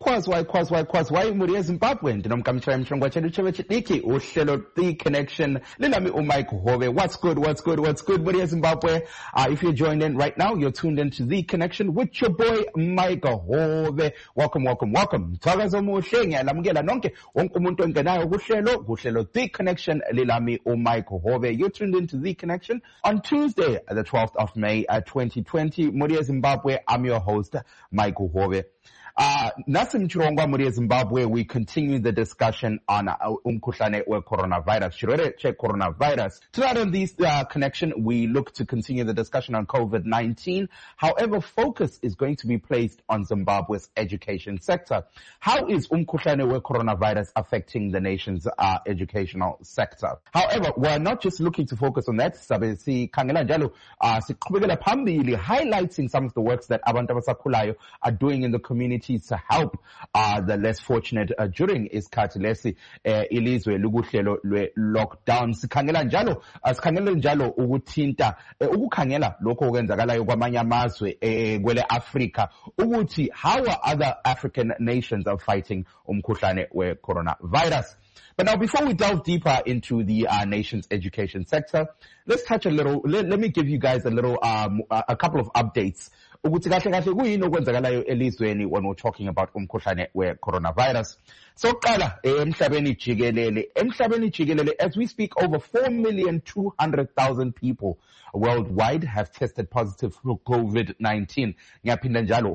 Kwazi muri eZimbabwe ndinomkamshaya emhlongo chenu chebe chidiki uhlelo The Connection lilami uMike Hove. What's good muri eZimbabwe? If you're joined in right now, you're tuned into The Connection with your boy Mike Hove. Welcome. Mthakazo omuhle ngiyalamukela nonke wonke umuntu ongenayo kuhlelo The Connection lilami uMike Hove. You're tuned into The Connection on Tuesday, the 12th of May 2020. Muri eZimbabwe, I'm your host Mike Hove. Nasi mchirongwa muri eZimbabwe, we continue the discussion on umkhuhlane we-coronavirus. Chirwere che-coronavirus. Tonight on this connection, we look to continue the discussion on COVID-19. However, focus is going to be placed on Zimbabwe's education sector. How is umkhuhlane we-coronavirus affecting the nation's educational sector? However, we're not just looking to focus on that. Sabe sikhangela njalo siqhubekela phambili, highlighting some of the works that abantu abasakhulayo are doing in the community to help the less fortunate during isikhathi lesi ilizwe lukuhlelo lwe-lockdown. Sikhangela njalo ukuthinta ukukhangela lokho okwenzakalayo kwamanye amazwe kwele Africa ukuthi how are other African nations are fighting umkhuhlane we-coronavirus. But now, before we delve deeper into the nation's education sector, let's touch a little. Let me give you guys a couple of updates. Ukuthi kahle kuyini okwenzakalayo elizweni when we're talking about umkhuhlane we-coronavirus. So qala emhlabeni jikelele, as we speak, over 4,200,000 people worldwide have tested positive for COVID-19. Ngiyaphinda njalo,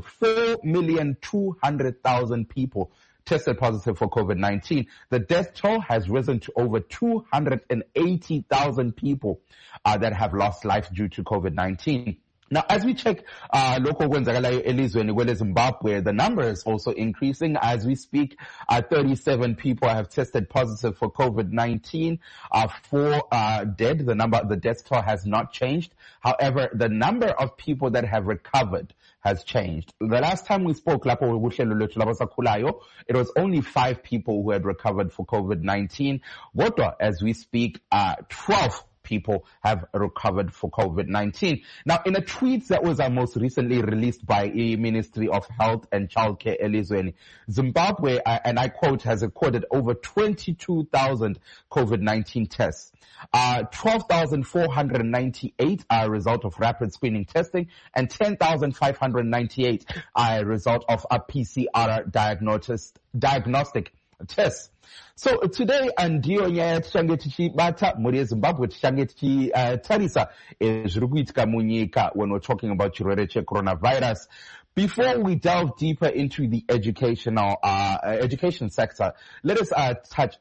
4,200,000 people tested positive for COVID-19. The death toll has risen to over 280,000 people that have lost life due to COVID-19. Now, as we check local kwenzakalayo elizweni kwele Zimbabwe, the number is also increasing. As we speak, 37 people have tested positive for COVID-19. 4 dead. The death toll has not changed. However, the number of people that have recovered has changed. The last time we spoke, it was only 5 people who had recovered for COVID-19. As we speak, 12 people have recovered for COVID-19. Now, in a tweet that was most recently released by the Ministry of Health and Childcare elizweni, Zimbabwe, and I quote, has recorded over 22,000 COVID-19 tests. 12,498 are a result of rapid screening testing, and 10,598 are a result of a PCR diagnostic tests. So today, ndiyo nyaya tishange tichibata muri eZimbabwe tishange tichitarisa zvirikuitika munyika when we're talking about chirwere che-coronavirus. Before we delve deeper into the education sector, let us touch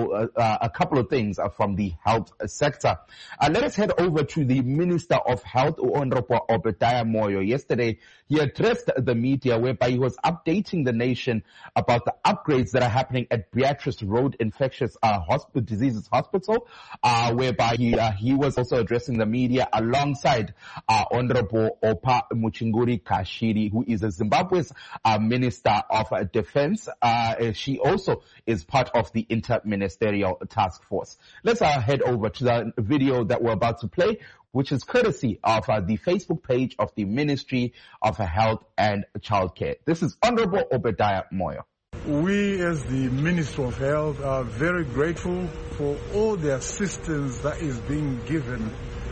a couple of things from the health sector. Let us head over to the Minister of Health, Honorable Obadiah Moyo. Yesterday, he addressed the media whereby he was updating the nation about the upgrades that are happening at Beatrice Road Infectious Diseases Hospital, whereby he was also addressing the media alongside Honorable Opa Muchinguri Kashiri, who is Zimbabwe's Minister of Defense. She also is part of the Inter-Ministerial Task Force. Let's head over to the video that we're about to play, which is courtesy of the Facebook page of the Ministry of Health and Childcare. This is Honorable Obadiah Moyo. We as the Ministry of Health are very grateful for all the assistance that is being given,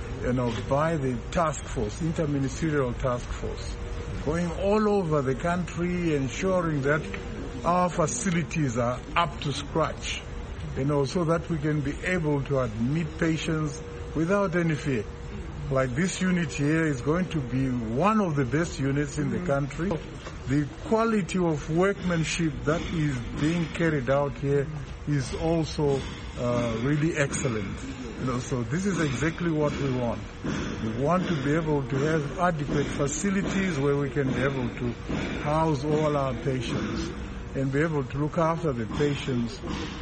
by the task force, Inter-Ministerial Task Force, going all over the country, ensuring that our facilities are up to scratch, so that we can be able to admit patients without any fear. Like this unit here is going to be one of the best units in the country. The quality of workmanship that is being carried out here is also really excellent. So this is exactly what we want. We want to be able to have adequate facilities where we can be able to house all our patients and be able to look after the patients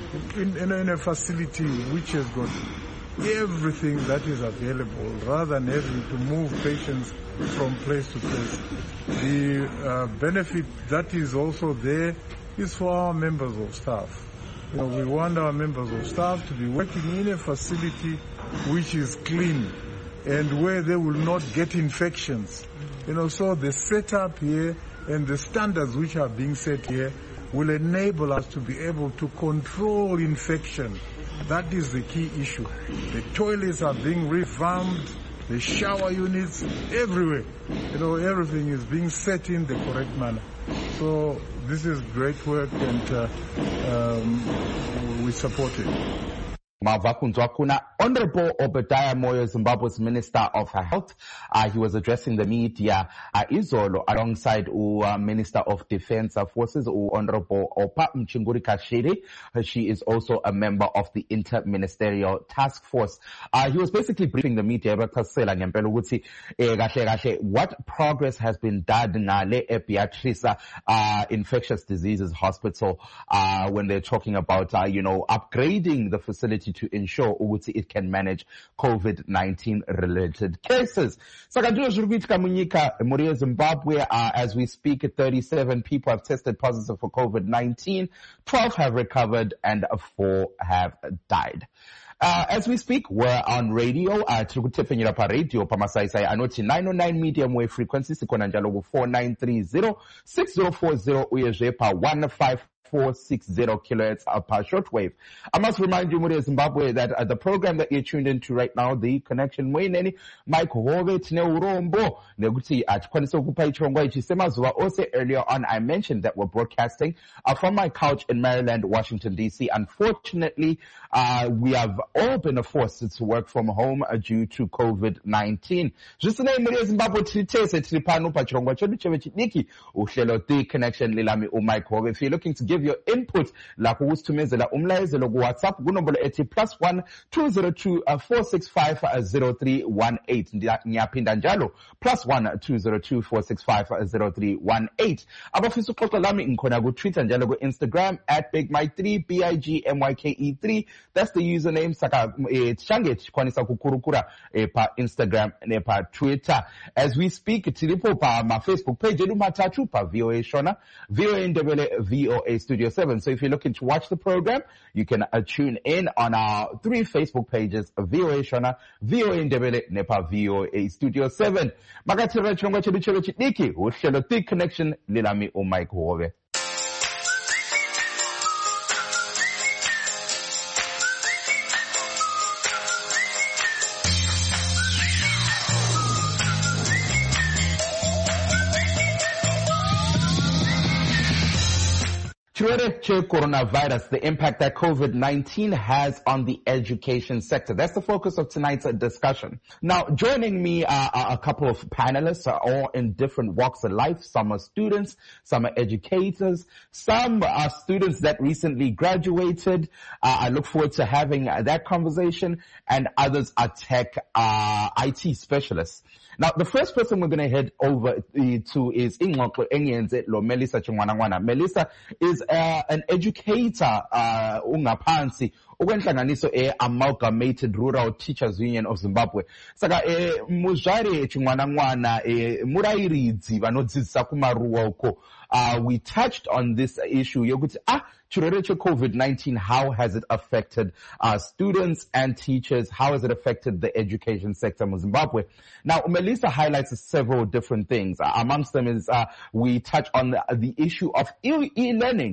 in a facility which has got everything that is available, rather than having to move patients from place to place. The benefit that is also there is for our members of staff. We want our members of staff to be working in a facility which is clean and where they will not get infections. So the setup here and the standards which are being set here will enable us to be able to control infection. That is the key issue. The toilets are being revamped, the shower units, everywhere. Everything is being set in the correct manner. So this is great work, and we support it. Honorable Obadiah Moyo, Zimbabwe's Minister of Health. He was addressing the media izolo alongside Minister of Defense Forces, Honorable Opa Mchinguri Kashiri. She is also a member of the Interministerial Task Force. He was basically briefing the media what progress has been done at Beatrice Infectious Diseases Hospital when they're talking about upgrading the facility to ensure it can manage COVID-19 related cases. Zimbabwe, as we speak, 37 people have tested positive for COVID-19, 12 have recovered, and 4 have died. As we speak, we're on radio. Tikutephenyera pa radio pamasaisai anoti 909 medium wave frequency sikona njalo ku 4930 6040 uyezve pa 15460 kilohertz per shortwave. I must remind you, Muri Zimbabwe, that the program that you're tuned into right now, The Connection, Mike Hove, Tine Urombo, Neguti Achkwanisa Kupa Ichongwa Ichisemazuwa. Also earlier on, I mentioned that we're broadcasting from my couch in Maryland, Washington, D.C. Unfortunately, we have all been forced to work from home due to COVID-19. Just name Muri Zimbabwe Tritese Tripanu Pachongwa Cheduchevechiki, Ushelo The Connection, Lilami Mike Hove. If you're looking to give your input, la kuustumezela umlaezelo ku WhatsApp kunombolo ethi +1 202 465 0318 ngiyaphinda njalo +1 202 465 0318. Abafisa uxoxa lami ngikhona ku Twitter njalo ku Instagram @BigMike3 BIGMYKE3. That's the username. Saka change khonisa kukurukura pa Instagram ne pa Twitter. As we speak, tilipo pa ma Facebook page elumathathu pa VOA Shona, VOA Ndebele, VOA Studio 7. So if you're looking to watch the program, you can tune in on our 3 Facebook pages, VOA Shona, VOA Ndebele, Nepa VOA Studio 7. Makatira chonga chedu chedu chidiki, uhlelo The Connection, Lilami Mike Hove. Coronavirus, the impact that COVID-19 has on the education sector. That's the focus of tonight's discussion. Now, joining me are a couple of panelists, all in different walks of life. Some are students, some are educators, some are students that recently graduated. I look forward to having that conversation, and others are tech, IT specialists. Now, the first person we're going to head over to is Ingxoxo Engenze lo Melissa Chingwanangwana. Melissa is an educator ungaphansi ukwenhlanganiso Amalgamated Rural Teachers Union of Zimbabwe. Saka muzvare Chingwanangwana murairidzi vanodzidzisa kumaruwa uko. We touched on this issue yokuti COVID-19, how has it affected students and teachers? How has it affected the education sector in Zimbabwe? Now, Melissa highlights several different things. Amongst them is we touch on the issue of e-learning,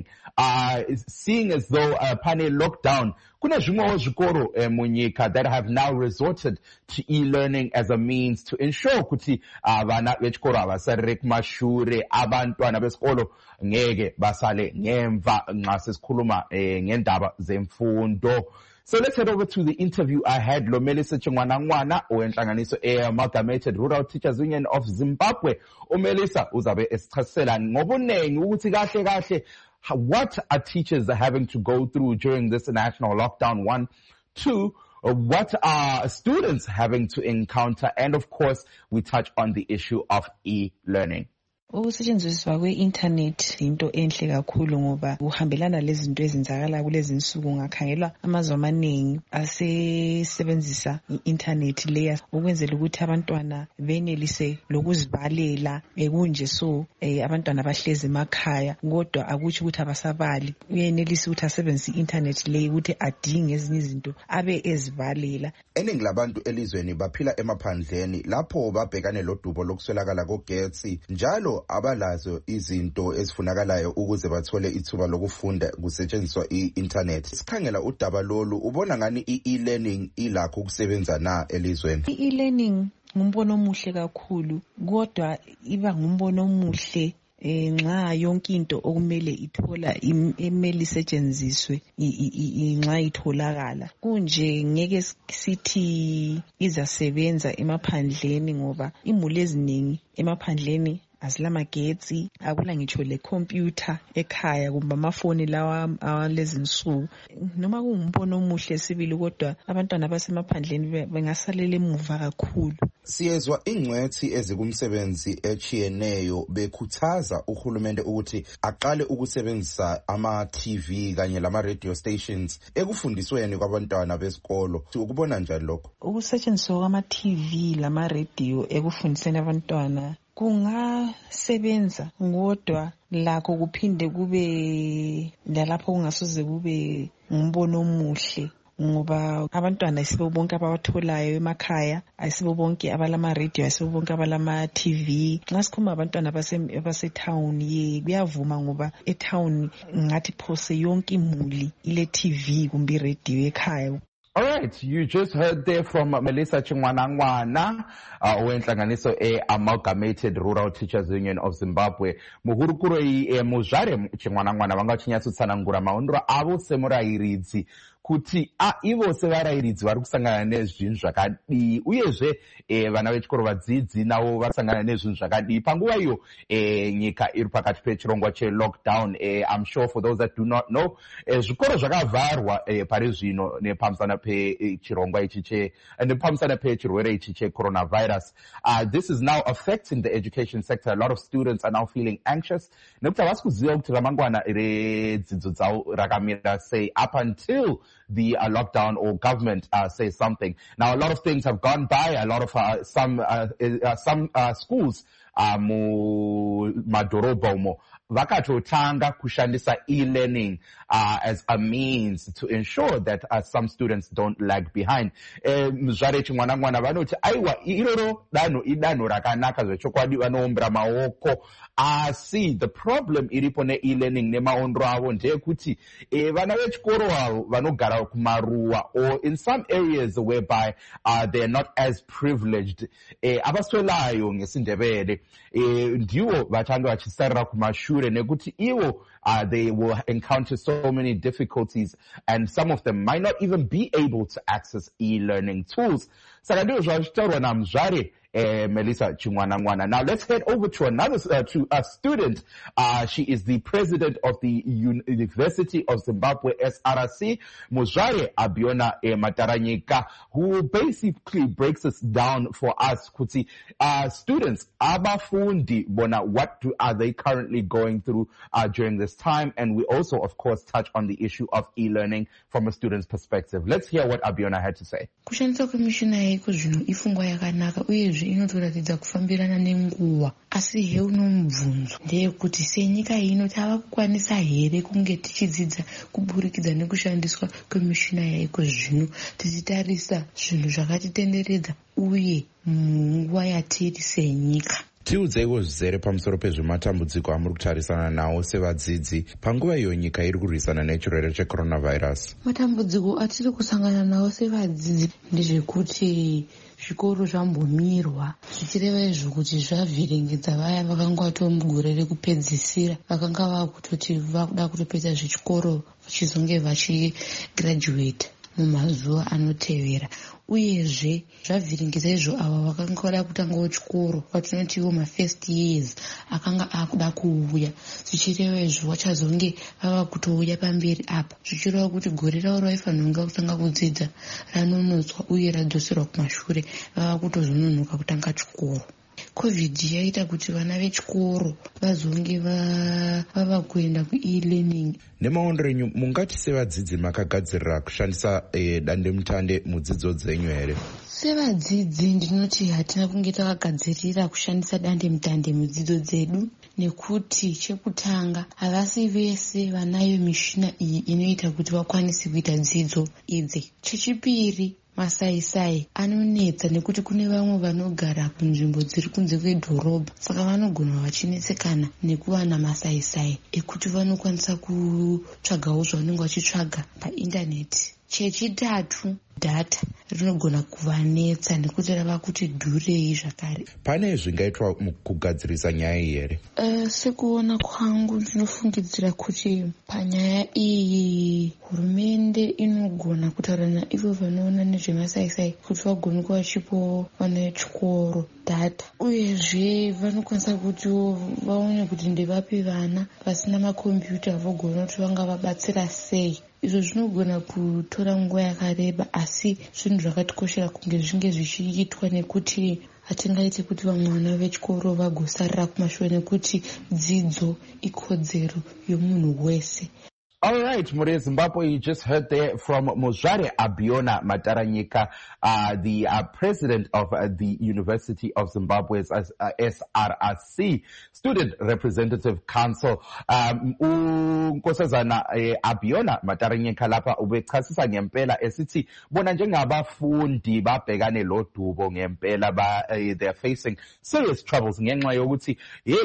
seeing as though pane lockdown, kuna zvimwewo zvikoro munyika that have now resorted to e-learning as a means to ensure kuti vana vechikoro avasarire kumashure, abantwana besikolo ngeke basale ngemva nxa sesikhuluma ngendaba zemfundo. So let's head over to the interview I had lo Melissa Chingwanangwana owenhlanganiso Amalgamated Rural Teachers Union of Zimbabwe. Melissa uzabe esichasela ngobunengi ukuthi kahle kahle what are teachers having to go through during this national lockdown? 1, 2, what are students having to encounter? And of course, we touch on the issue of e-learning. Ukusetshenziswa kwe-internet into enhle kakhulu ngoba uhambelana lezinto ezenzakala kulezi insuku. Ngakhangelwa amazwe amaningi asebenzisa i-internet leya ukwenzela ukuthi abantwana benelise lokuzibalela kunje so abantwana bahlezi emakhaya kodwa akutsho ukuthi abasabali. Uyenelisa ukuthi asebenzise i-internet leya ukuthi adinge ezinye izinto abe ezibalela. Eningi labantu elizweni baphila emaphandleni lapho babhekane lodubo lokuswelakala kogetsi njalo besikolo abalazo izinto ezifunakalayo ukuze bathole ithuba lokufunda kusetshenziswa i-internet. Sikhangela udaba lolu, ubona ngani i-e-learning ilakho ukusebenza na elizweni? I-e-learning ngumbono omuhle kakhulu, kodwa iba ngumbono omuhle nxa yonke into okumele ithola emele isetshenziswe nxa itholakala. Kunje ngeke sithi izasebenza emaphandleni ngoba imuli eziningi emaphandleni azilamagetsi, akula ngitsho le computer ekhaya kumbe amafoni lawa alezinsuku. Noma kungumbono omuhle sibili, kodwa abantwana basemaphandleni bengasalela emuva kakhulu. Siyezwa ingcwethi ezikumsebenzi echiyeneyo bekhuthaza uhulumende ukuthi aqale ukusebenzisa ama-TV kanye lama-radio stations ekufundisweni kwabantwana besikolo. Ukubona njani lokho? Ukusetshenziswa kwama-TV lama-radio ekufundiseni abantwana kungasebenza, kodwa lakho kuphinde kube lalapho kungasoze kube ngumbono omuhle, ngoba abantwana ayisibo bonke abawatholayo emakhaya, ayisibo bonke abalama-radio, ayisibo bonke abalama-TV. Nxa sikhuluma abantwana abasetown, kuyavuma ngoba etown ngathi phose yonke imuli ile-TV kumbe i-radio ekhaya. All right, you just heard there from Melissa Chingwanangwana, owenhlanganiso Amalgamated Rural Teachers Union of Zimbabwe. Muhurukuro Muzvare Chingwanangwana vanga vachinyatsotsvanangura maonero avo semurairidzi kuti ivo sevarairidzi vari kusangana nezvinhu zvakadii, uyezve vana vechikoro vadzidzi navo vari kusangana nezvinhu zvakadii panguva iyo nyika iri pakati pechirongwa chelockdown. I'm sure for those that do not know, zvikoro zvakavharwa pari zvino nepamusana pechirongwa ichi nepamusana pechirwere ichi checoronavirus. This is now affecting the education sector. A lot of students are now feeling anxious nekuti havasi kuziva kuti ramangwana redzidzo dzavo rakamira sei up until the lockdown or government says something. Now, a lot of things have gone by. A lot of some schools madhorobha umo vakatotanga kushandisa e-learning as a means to ensure that some students don't lag behind. Muzvare Chingwanangwana vanoti aiwa iroro idanho rakanaka zvechokwadi, vanoombera maoko, asi the problem iripo ne-e-learning nemaondro avo ndeyekuti vana vechikoro avo vanogara kumaruwa or in some areas whereby they're not as privileged, avaswelayo ngesindebele, ndiwo vachange vachisarira kumashure nekuti ivo they will encounter so many difficulties and some of them might not even be able to access e-learning tools. Saka ndiwo zvachitaurwa naMuzvare Melissa Chingwanangwana. Now let's head over to to a student. She is the president of the University of Zimbabwe, SRC, Muzvare Abiona Mataranyika, who basically breaks this down for us. Kuti students abafundi bona, what are they currently going through during this time? And we also, of course, touch on the issue of e-learning from a student's perspective. Let's hear what Abiona had to say. Kushandisa kwemishina yaiko zvino ifungwa yakanaka uyezve inotoratidza kufambirana nenguva, asi he unomubvunzo ndeyekuti senyika ino tava kukwanisa here kunge tichidzidza kuburikidza nekushandiswa kwemishina yaiko zvino tichitarisa zvinhu zvakatitenderedza uye munguva yatiri senyika. Tiudzeiwo zvizere pamusoro pezvematambudziko amuri kutarisana nawo sevadzidzi panguva iyo nyika iri kurwisana nechirwere checoronavirus. Matambudziko atiri kusangana nawo sevadzidzi ndezvekuti zvikoro zvambomirwa, zvichireva izvo kuti zvavhiringidza vaya vakanga vato mugore rekupedzisira vakanga vakutoti vakuda kutopedza zvechikoro vachizonge vachigraduate mumazuva anotevera. Uyezve zvavhiringidza izvo ava vakanga vada kutangawo chikoro vatinoti ivo ma-first years akanga akuda kuuya, zvichireva izvo vachazonge vava kutouya pamberi apa, zvichireva kuti gore ravo raifanirwa kutanga kudzidza ranonotswa uye radzoserwa kumashure, vava kutozononoka kutanga chikoro. COVID yaita kuti vana vechikoro vazonge vava kuenda ku-e-learning. Nemaondero enyu mungati sevadzidzi makagadzirira kushandisa dandemutande mudzidzo dzenyu here? Sevadzidzi ndinoti hatina kunge takagadzirira kushandisa dandemutande mudzidzo dzedu, nekuti chekutanga havasi vese vanayo mishina iyi inoita kuti vakwanise kuita dzidzo idzi. Chechipiri, masaisai anonetsa nekuti kune vamwe vanogara kunzvimbo dziri kunze kwedhorobha, saka vanogona vachinetsekana nekuwana masaisai ekuti vanokwanisa kutsvagawo zvavanenge vachitsvaga paindaneti. Chechitatu, data rinogona kuvanetsa nekuti rava kuti dhurei zvakare. Pane zvingaitwa mukugadzirisa nyaya iyi here? Sekuona kwangu ndinofungidzira kuti panyaya iyi hurumende inogona kutaura naivo vanoona nezvemasaisai kuti vagone kuva vachipo vana vechikoro data, uyezve vanokwanisa kuti vaone kuti ndevapi vana vasina makombiyuta vogona kuti vangavabatsira sei. Izvo zvinogona kutora nguva yakareba, asi zvinhu zvakatikoshera kunge zvinge zvichiitwa nekuti hatingaiti kuti vamwe vana vechikoro vagosarira kumashure nekuti dzidzo ikodzero yomunhu wese. All right, Muri Zimbabwe, you just heard there from Muzvare Abiona Mataranyika, the president of the University of Zimbabwe's SRRC, Student Representative Council. Nkosazana Abiona Mataranyika lapha ubechasisa ngempela esithi bona njengabafundi babhekane lodubo ngempela they're facing serious troubles ngenxa yokuthi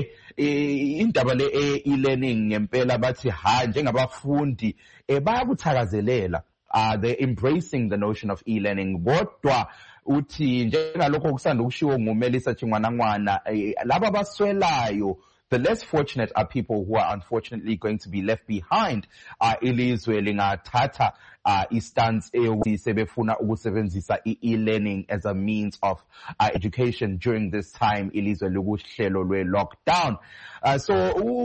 indaba le e-learning ngempela bathi njengabafundi bayakuthakazelela, they're embracing the notion of e-learning. Kodwa uthi njengalokho kusanda ukushiwo nguMelisa Chingwanangwana, laba baswelayo, the less fortunate are people who are unfortunately going to be left behind. Ilizwe lingathatha istance eyokuthi sebefuna ukusebenzisa e-learning as a means of education during this time ilizwe likuhlelo lwe-lockdown. So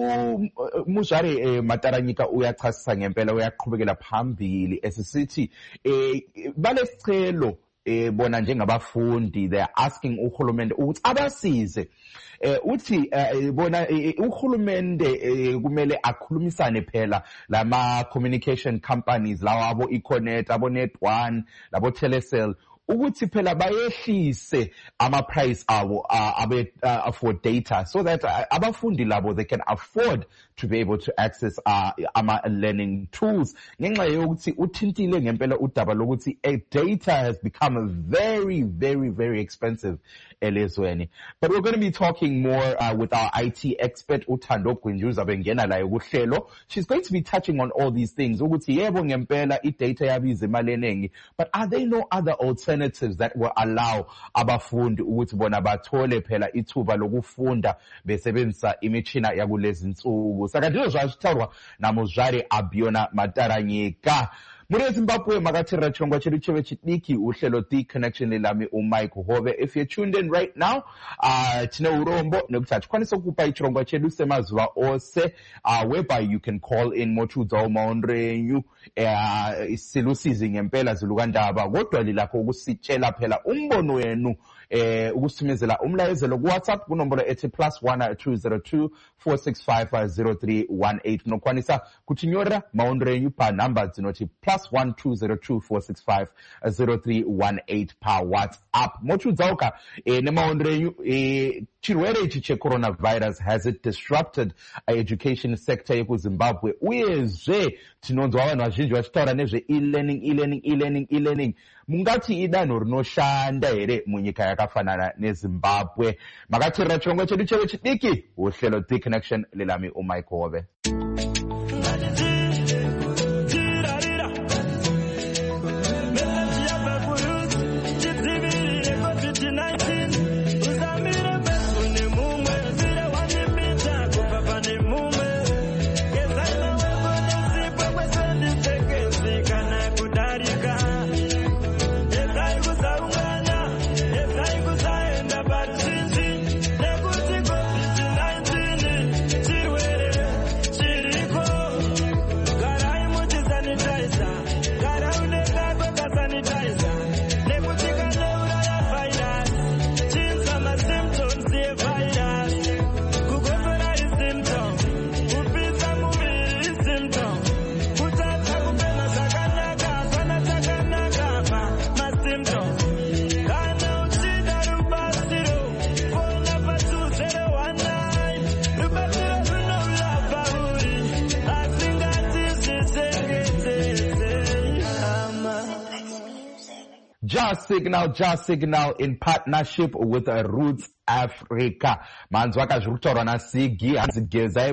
Muzvare Mataranyika uyachasisa ngempela, uyaqhubekela phambili esisithi balesicelo bona njengabafundi, they're asking uhulumende ukuthi abasize. Uthi bona uhulumende kumele akhulumisane phela lama communication companies lawa abo Econet, abo Net1, labo Telecel, ukuthi phela bayehlise ama price abo for data, so that abafundi labo they can afford to be able to access ama learning tools. Ngenxa yokuthi uthintile ngempela udaba lokuthi data has become very, very, very expensive elizweni. But we're going to be talking more with our IT expert Uthando Gwinjuza bengena la yokuhlelo. She's going to be touching on all these things. Ukuthi yebo ngempela data yabiza imali eningi, but are there no other alternatives that will allow abafundi ukuthi bona bathole phela ithuba lokufunda besebenzisa imitshina yakulezi insuku? Saka ndilo zwashitaurwa na Muzvare Abiona Mataranyika. Muri Zimbabwe makatira chirongwa chedu cheve chidiki uhlelo The Connection lelami uMike Hove. If you're tuned in right now, tine urombo nekuti achikwanisa kukupa chirongwa chedu semazuva ose, whereby you can call in mochudza maonrenyu silusizi ngempela zilukandaba kodwa lilakho ukusitshela phela umbono wenu ukusithumezela umlayezelo ku WhatsApp kunombolo ethi +1 202 465 0318 nokwanisa kuthinyora maonrenyu pa number zinoti +1 202 465 0318 pa WhatsApp. Mochudzauka nemaonrenyu chirwere ichi che-coronavirus, has it disrupted education sector yekuZimbabwe? Uyezve tinonzwa vanhu vazhinji vachitaura nezve e-learning. Mungati idanho rinoshanda here munyika yakafanana neZimbabwe? Makatirira chirongwa chedu cheve chidiki uhlelo The Connection lelami uMike Hove. Just Signal in partnership with Roots Africa. Manzi wakazvirutaura naSigi, hanzi gezai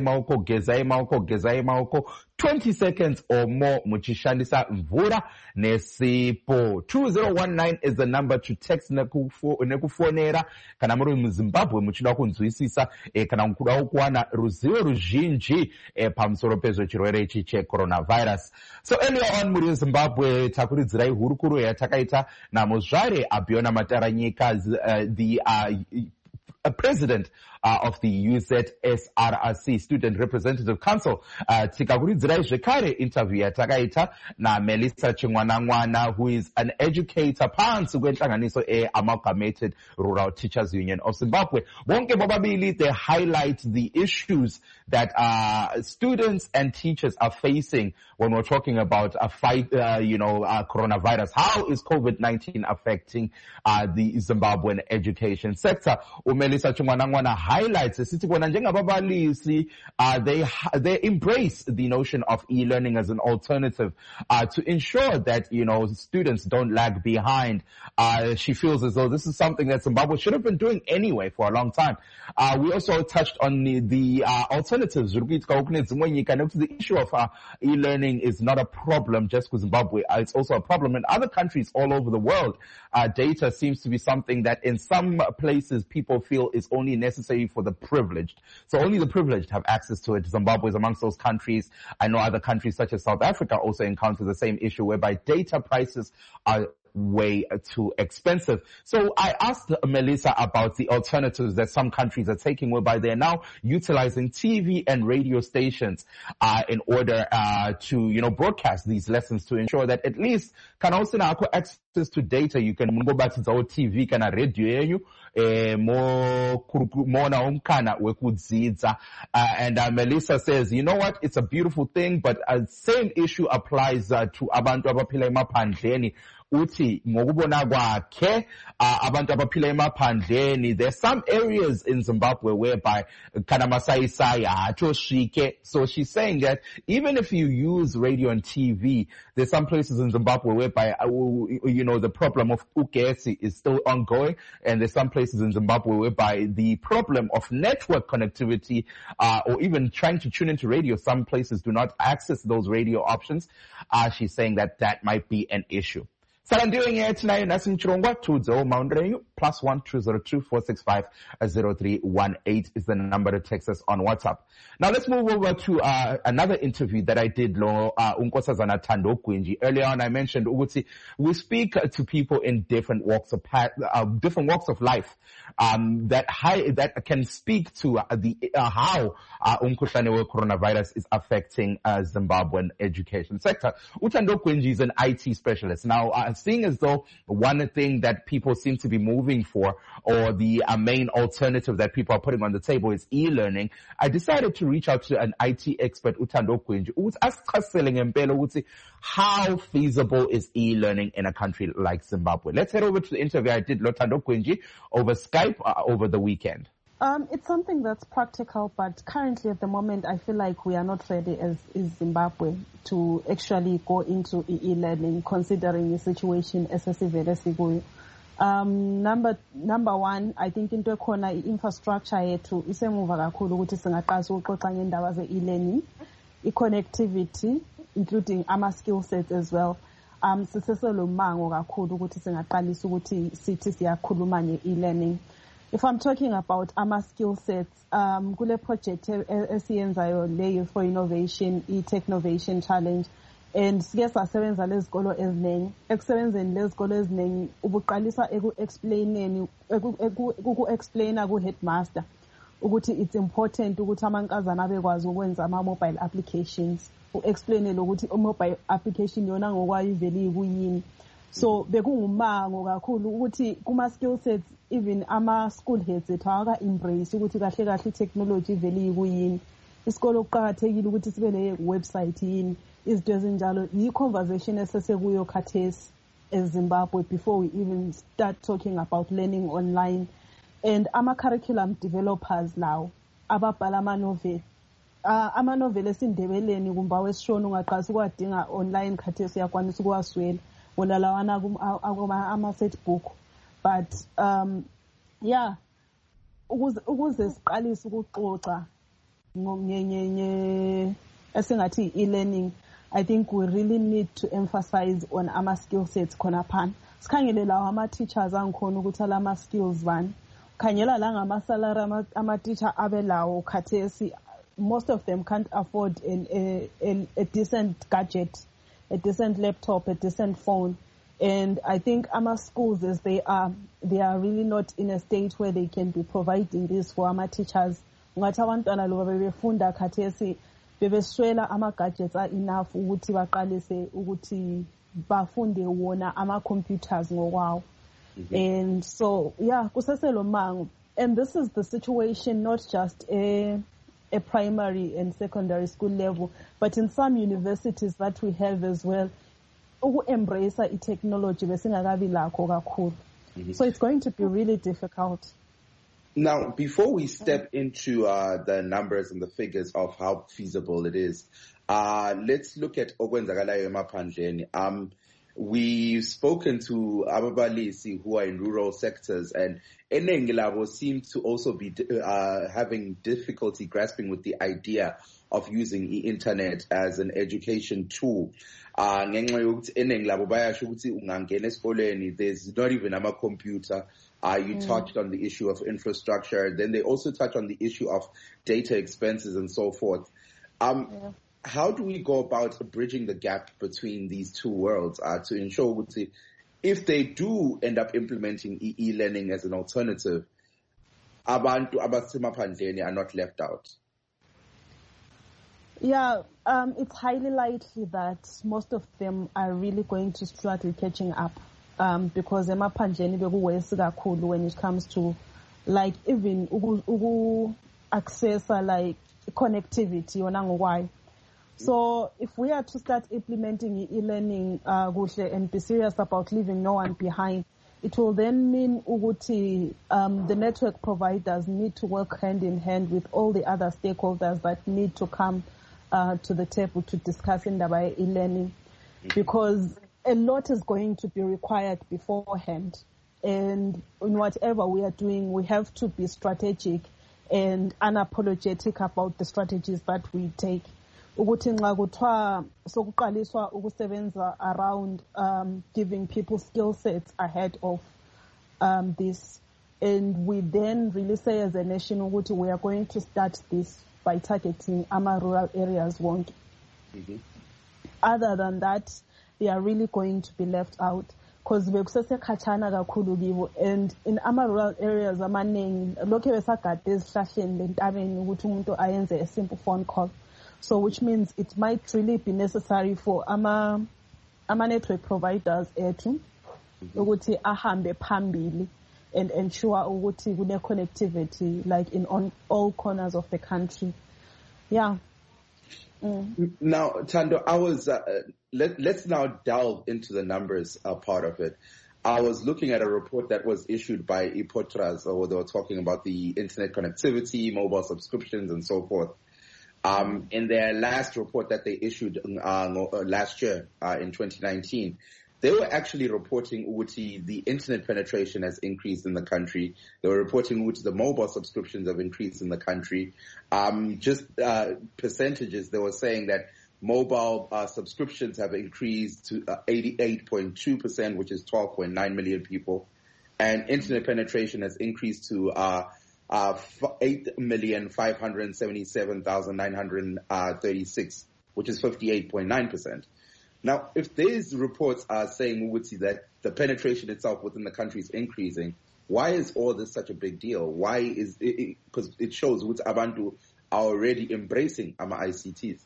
maoko 20 seconds or more muchishandisa mvura nesipo. 2019 is the number to text nekufonera kana muri muZimbabwe muchida kunzwisisa kana mukuda kuwana ruzivo ruzhinji pamusoro pezvechirwere ichi checoronavirus. So earlier on muri Zimbabwe takuridzirai hurukuro yatakaita naMuzvare Abiona Mataranyika, the president of the UZSRC, Student Representative Council. Tikakuridzirai zvekare interview yatakaita naMelissa Chingwanangwana, who is an educator pansi kwenhlanganiso Amalgamated Rural Teachers Union of Zimbabwe. Bonke bobabili, they highlight the issues that students and teachers are facing when we're talking about a fight, coronavirus. How is COVID-19 affecting the Zimbabwean education sector? Melissa Chingwanangwana highlights they embrace the notion of e-learning as an alternative to ensure that students don't lag behind. She feels as though this is something that Zimbabwe should have been doing anyway for a long time. We also touched on the alternatives. The issue of e-learning is not a problem just for Zimbabwe. It's also a problem in other countries all over the world. Data seems to be something that in some places people feel is only necessary for the privileged. So only the privileged have access to it. Zimbabwe is amongst those countries. I know other countries such as South Africa also encounter the same issue whereby data prices are way too expensive. So I asked Melissa about the alternatives that some countries are taking, whereby they're now utilizing TV and radio stations in order to broadcast these lessons to ensure that at least can also now have access to data. You can go back to the old TV kana radio and Melissa says, you know what, it's a beautiful thing, but same issue applies to abantu abaphila emaphandleni. Uthi ngokubona kwakhe abantu abaphila emaphandleni, there's some areas in Zimbabwe whereby kana masayisaya atoshike. So she's saying that even if you use radio and TV, there's some places in Zimbabwe whereby the problem of ugesi is still ongoing, and there's some places in Zimbabwe whereby the problem of network connectivity or even trying to tune into radio, some places do not access those radio options. She's saying that might be an issue. So I'm doing it tonight. Nasim Chirongwa, 20 Mount Renyu, +1 202 465 0318 is the number to text us on WhatsApp. Now let's move over to another interview that I did Unkosazana Thando Gwinji. Earlier on I mentioned we speak to people in different walks of life that can speak to how umkhuhlane coronavirus is affecting Zimbabwean education sector. Uthando Gwinji is an IT specialist. Now seeing as though one thing that people seem to be moving for, or the main alternative that people are putting on the table, is e-learning, I decided to reach out to an IT expert, Uthando Gwinji, who's asking how feasible is e-learning in a country like Zimbabwe. Let's head over to the interview I did with Uthando Gwinji over Skype over the weekend. It's something that's practical, but currently at the moment I feel like we are not ready as Zimbabwe to actually go into e-learning, considering the situation as a severe. Number one, I think into khona infrastructure yethu isemuva kakhulu ukuthi singaqasa ukuxoxa ngendaba ze-e-learning, i-connectivity, including ama-skill sets as well. Siseselomango kakhulu ukuthi singaqalisa ukuthi sithi siyakhuluma nge-e-learning. If I'm talking about ama skill sets, kule project esiyenzayo le Youth for Innovation, e-Technovation Challenge, and sike sasebenza lezikolo eziningi. Ekusebenzeni lezikolo eziningi ubuqalisa explaina ku headmaster ukuthi it's important ukuthi amankazana bekwazi ukwenza ama mobile applications. U-explain ukuthi mobile application yona ngokwayo ivele ikuyini. So bekungumango kakhulu ukuthi kuma skill sets even ama school heads ethu awaka embrace ukuthi kahle kahle technology ivele ikuyini. Isikolo kuqhakathekile ukuthi sibe le website yini, izinto ezinjalo. Yi conversation esesekuyo khathesi eZimbabwe before we even start talking about learning online. And ama curriculum developers lawo ababhala ama novel esindebeleni kumba wesishona ungaqasa ukwadinga online khathesi uyakwanisa ukuwaswela. wona lawana ama-setbook. But yeah, ukuze siqalise ukuxoxa esingathi e-learning, I think we really need to emphasize on ama-skill sets khona phana. Sikhangele lawo ama-teachers angikhona ukuthi alama-skills bani. Khangela la ngama-salary ama-teacher abelawo khathesi. Most of them can't afford a decent gadget, a decent laptop, a decent phone. And I think our schools, as they are really not in a state where they can be providing this for our teachers. Ngathi abantwana lo bebefunda khathesi bebeswela ama-gadgets are enough ukuthi baqalise ukuthi bafunde wona ama-computers ngokwawo. And so, yeah, kuseselo mango. And this is the situation, not just a primary and secondary school level, but in some universities that we have as well. Embrace technology, so it's going to be really difficult. Now, before we step into the numbers and the figures of how feasible it is, let's look at okwenzakalayo emaphandleni. We've spoken to ababalisi who are in rural sectors, and eningi labo seem to also be having difficulty grasping with the idea of using the internet as an education tool. Ngenxa yokuthi eningi labo bayasho ukuthi ungangena esikoleni, there's not even a computer. You touched on the issue of infrastructure. Then they also touch on the issue of data expenses and so forth. How do we go about bridging the gap between these two worlds to ensure that if they do end up implementing e-learning as an alternative, abantu abasemaphandleni are not left out? Yeah, it's highly likely that most of them are really going to struggle catching up because emaphandleni bekuwesi kakhulu when it comes to like even access like connectivity yona ngokwayo. So if we are to start implementing e-learning and be serious about leaving no one behind, it will then mean ukuthi the network providers need to work hand in hand with all the other stakeholders that need to come to the table to discuss indaba e-learning, because a lot is going to be required beforehand. And in whatever we are doing, we have to be strategic and unapologetic about the strategies that we take. Ukuthi nxa kuthiwa sokuqaliswa ukusebenza around giving people skill sets ahead of this, and we then really say as a nation ukuthi we are going to start this by targeting ama rural areas wonke. Other than that, they are really going to be left out because bekusesekhatshana kakhulu kibo, and in ama rural areas amaningi lokho besagade ezihlahleni lentabeni ukuthi umuntu ayenze a simple phone call. So which means it might really be necessary for ama network providers to ukuthi ahambe phambili and ensure ukuthi kune connectivity like in on all corners of the country. Yeah. Now, Thando, I was let's now delve into the numbers part of it. I was looking at a report that was issued by IPOTRAS, or they were talking about the internet connectivity, mobile subscriptions, and so forth. In their last report that they issued last year in 2019, they were actually reporting the internet penetration has increased in the country. They were reporting the mobile subscriptions have increased in the country. Just percentages, they were saying that mobile subscriptions have increased to 88.2%, which is 12.9 million people. And internet penetration has increased to 8,577,936, which is 58.9%. Now, if these reports are saying that the penetration itself within the country is increasing, why is all this such a big deal? Why is it? Because it shows abantu are already embracing ICTs.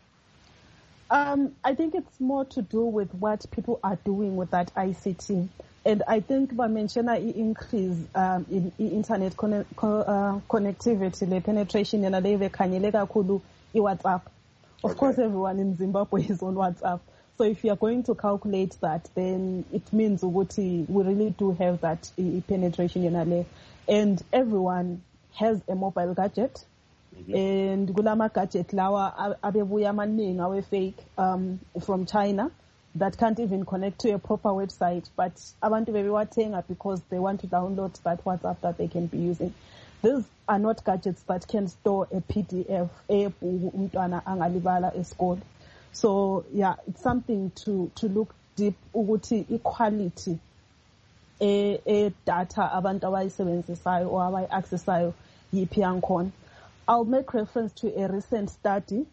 I think it's more to do with what people are doing with that ICT. And I think by mentioning increase in internet connectivity, the penetration in WhatsApp. Of course, everyone in Zimbabwe is on WhatsApp. So if you are going to calculate that, then it means we really do have that penetration in LA. And everyone has a mobile gadget. And gulama gadget lawa abebuya maningi awe fake from China. that can't even connect to a proper website, but abantu bebewatenga because they want to download that WhatsApp that they can be using. These are not gadgets that can store a PDF, umntwana angalibala esikolo. So yeah, it's something to look deep ukuthi equality data abantu abayisebenzisayo or abayi-accessayo yiphi yankhona. I'll make reference to a recent study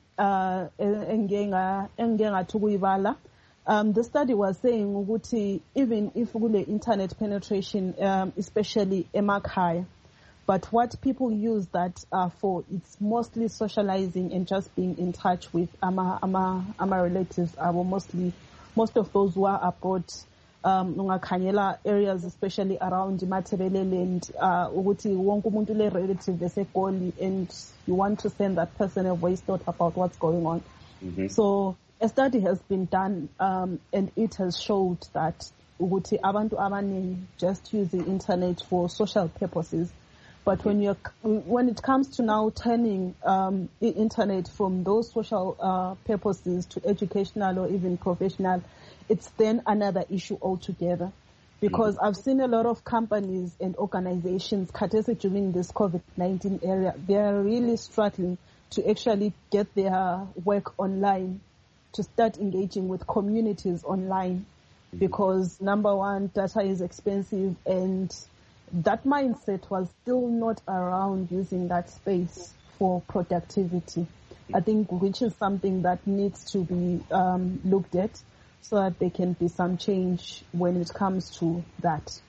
engike ngathi ukuyibala. The study was saying ukuthi even if kule internet penetration, especially emakhaya, but what people use that for, it's mostly socializing and just being in touch with ama relatives. Most of those who are abroad, ungakhanyela areas especially around Matabele and ukuthi wonke umuntu le relative beseGoli, and you want to send that person a voice note about what's going on. Mm-hmm. So a study has been done, and it has showed that ukuthi abantu abaningi just use the internet for social purposes. But when it comes to now turning the internet from those social purposes to educational or even professional, it's then another issue altogether. Because I've seen a lot of companies and organizations, particularly during this COVID-19 era, they are really struggling to actually get their work online, to start engaging with communities online. Because number one, data is expensive, and that mindset was still not around using that space for productivity. I think which is something that needs to be looked at so that there can be some change when it comes to that.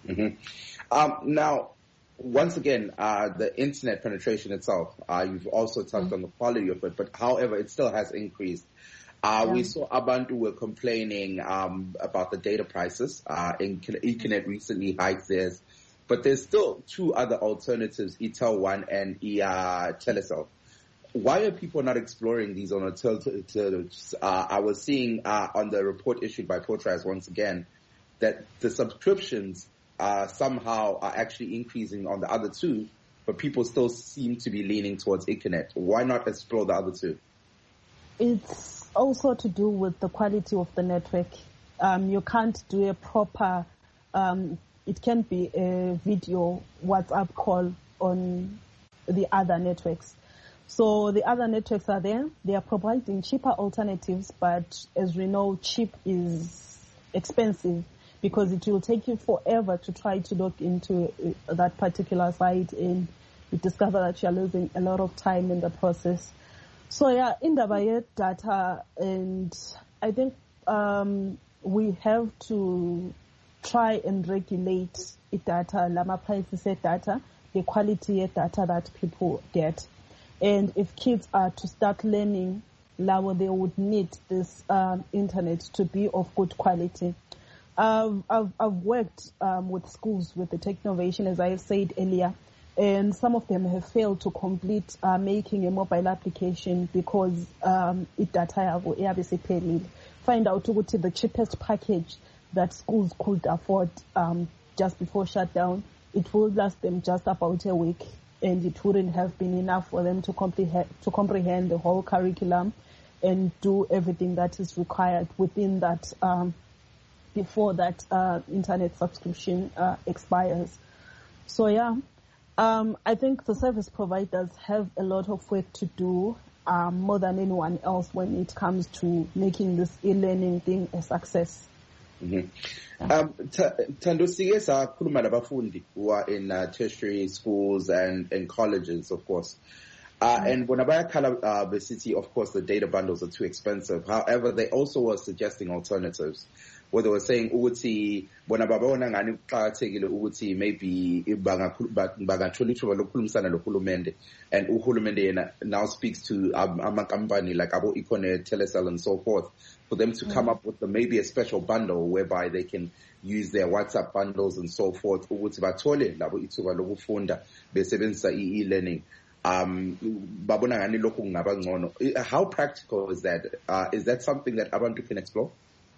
Mm-hmm. Now, once again, the internet penetration itself, you've also touched on the quality of it, but however, it still has increased. We saw Abantu were complaining about the data prices. Econet recently hiked theirs. But there's still two other alternatives, eTel One and Telecel. Why are people not exploring these on alternatives? I was seeing on the report issued by Portras once again that the subscriptions somehow are actually increasing on the other two, but people still seem to be leaning towards Econet. Why not explore the other two? It's also to do with the quality of the network. You can't do a proper... it can be a video WhatsApp call on the other networks. So the other networks are there. They are providing cheaper alternatives, but as we know, cheap is expensive because it will take you forever to try to log into that particular site, and you discover that you're losing a lot of time in the process. So yeah, indaba data, and I think we have to try and regulate data, lama prices data, the quality of data that people get. And if kids are to start learning, they would need this internet to be of good quality. I've worked with schools with the Technovation, as I said earlier, and some of them have failed to complete making a mobile application because data yabo find out ukuthi the cheapest package that schools could afford just before shutdown, it will last them just about a week, and it wouldn't have been enough for them to comprehend the whole curriculum and do everything that is required within that before that internet subscription expires. So yeah, I think the service providers have a lot of work to do more than anyone else when it comes to making this e-learning thing a success. Thando sike sakhuluma labafundi who are in tertiary schools and colleges, of course. And when bayakhala besithi, of course, the data bundles are too expensive. However, they also were suggesting alternatives, where they were saying ukuthi bona babona ngani kuqhakathekile ukuthi maybe bangathola ithuba lokukhulumisana nohulumende, and uhulumende yena now speaks to ama-company like abo Econet, Telecel and so forth, for them to come up with maybe a special bundle whereby they can use their WhatsApp bundles and so forth ukuthi bathole labo ithuba lokufunda besebenzisa e-learning. Babona ngani lokhu kungaba ngcono. How practical is that? Is that something that abantu can explore?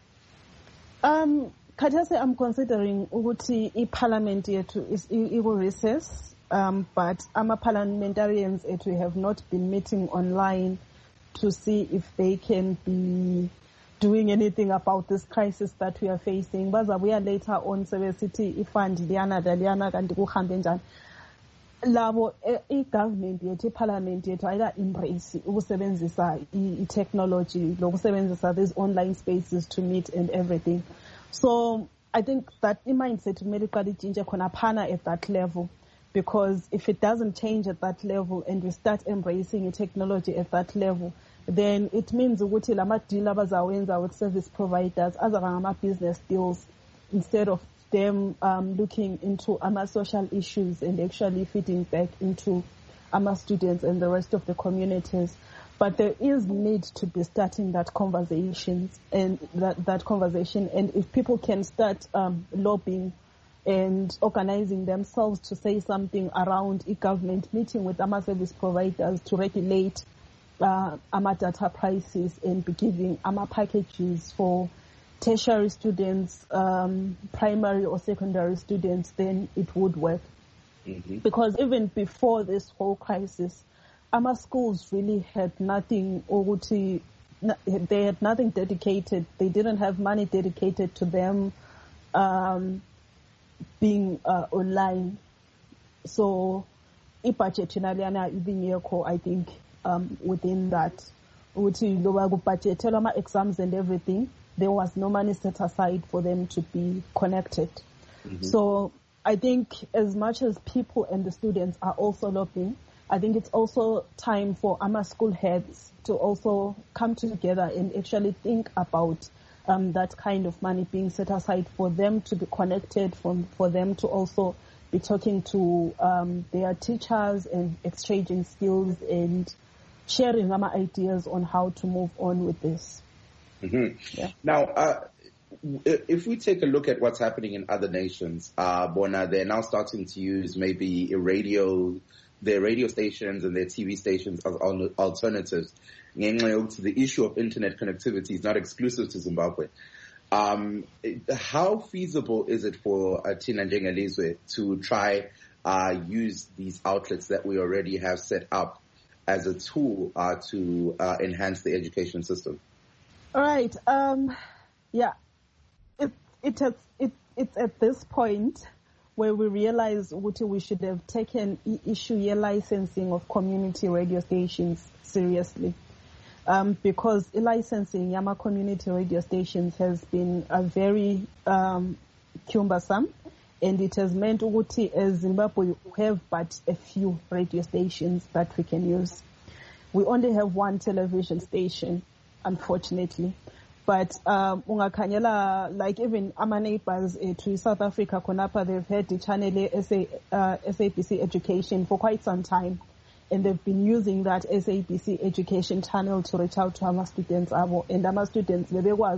Khathesi I'm considering ukuthi i-parliament yethu is recess, but ama-parliamentarians yethu have not been meeting online to see if they can be doing anything about this crisis that we are facing. Bazabuya later on sebesithi ifund liyana daliyana kanti kuhambe njani. Labo i-government yethu, i-parliament yethu ayika-embrace ukusebenzisa i-technology lokusebenzisa these online spaces to meet and everything. So I think that i-mindset kumele iqale itshintshe khona phana at that level, because if it doesn't change at that level and we start embracing technology at that level, then it means ukuthi lama deal abazawenza with service providers azaba ngama business deals instead of them looking into social issues and actually feeding back into students and the rest of the communities. But there is need to be starting that conversation, and that conversation. And if people can start lobbying and organizing themselves to say something around e-government, meeting with service providers to regulate data prices and be giving packages for tertiary students, primary or secondary students, then it would work. Mm-hmm. Because even before this whole crisis, schools really had nothing, they had nothing dedicated. They didn't have money dedicated to them being online. So, i-budget I think within that, exams and everything, there was no money set aside for them to be connected. Mm-hmm. So I think as much as people and the students are also lobbying, I think it's also time for school heads to also come together and actually think about that kind of money being set aside for them to be connected, for them to also be talking to their teachers and exchanging skills and sharing ideas on how to move on with this. Mm-hmm. Yeah. Now, if we take a look at what's happening in other nations, Bona, they're now starting to use maybe their radio stations and their TV stations as alternatives. The issue of internet connectivity is not exclusive to Zimbabwe. How feasible is it for Tina Njengelizwe to try use these outlets that we already have set up as a tool to enhance the education system? All right. Yeah. It's at this point where we realize we should have taken issue licensing of community radio stations seriously. Because licensing Yama community radio stations has been a very cumbersome, and it has meant as Zimbabwe we have but a few radio stations that we can use. We only have one television station, unfortunately. But like even our neighbors to South Africa, Konapa, they've had the channel SABC Education for quite some time. And they've been using that SABC Education channel to reach out to our students. And our students,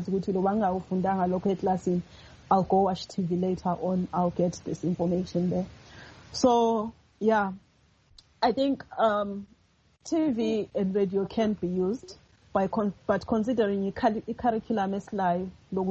I'll go watch TV later on. I'll get this information there. So, yeah, I think TV and radio can be used. But considering the curriculum is live,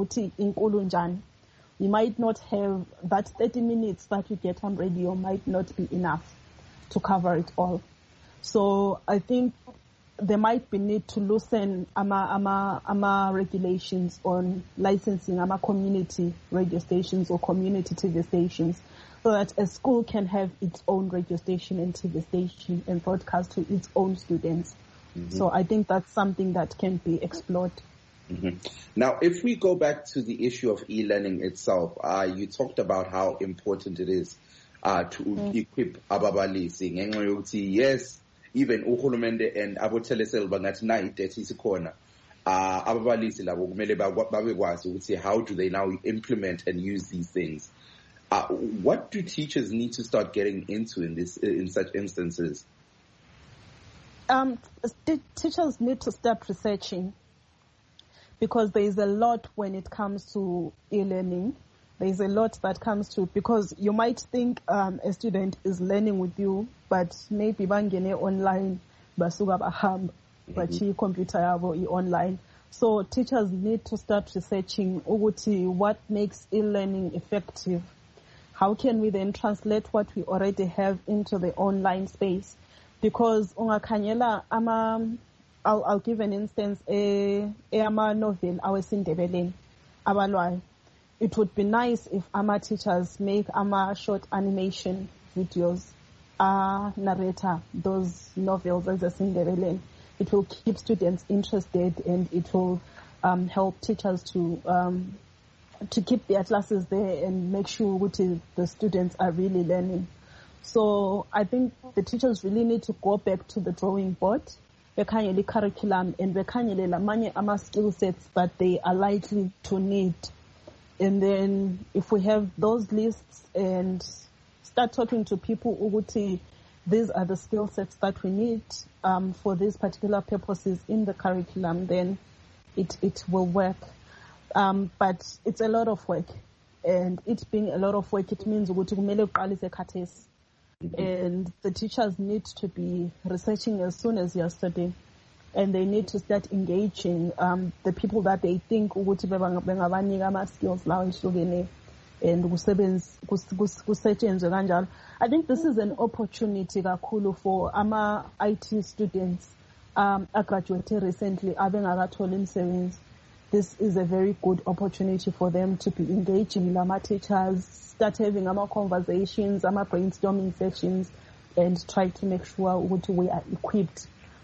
you might not have that 30 minutes that you get on radio might not be enough to cover it all. So I think there might be need to loosen ama regulations on licensing community radio stations or community TV stations, so that a school can have its own radio station and TV station and broadcast to its own students. Mm-hmm. So I think that's something that can be explored. Mm-hmm. Now, if we go back to the issue of e-learning itself, you talked about how important it is to equip ababalisi. Yes, even uhulumende and abotelesel bangathi na idethi isikhona. Ababalisi labo kumele babekwazi ukuthi how do they now implement and use these things. What do teachers need to start getting into in such instances? Teachers need to start researching, because there is a lot when it comes to e-learning. There is a lot that comes to, because you might think a student is learning with you, but maybe bangene online basuka bahamba bachi computer yabo online. So teachers need to start researching ukuthi what makes e-learning effective. How can we then translate what we already have into the online space? Because ungakhanyela I'll give an instance, ama novel, awesindebeleni, abalwayo. It would be nice if ama teachers make ama short animation videos, narrator those novels as a Sindebeleni. It will keep students interested, and it will help teachers to keep their classes there and make sure the students are really learning. So I think the teachers really need to go back to the drawing board, bekhangele curriculum and bekhangele lamanye ama skill sets that they are likely to need. And then if we have those lists and start talking to people, ukuthi these are the skill sets that we need for these particular purposes in the curriculum, then it will work. But it's a lot of work. And it being a lot of work, it means ukuthi kumele uqalise khathesi. And the teachers need to be researching as soon as yesterday. And they need to start engaging the people that they think ukuthi bengabanika ama skills lawo ehlukene and kusetshenzwe kanjalo. I think this is an opportunity kakhulu for ama IT students graduated recently abengakatholi imisebenzi. This is a very good opportunity for them to be engaging with teachers, start having conversations, brainstorming sessions, and try to make sure we are equipped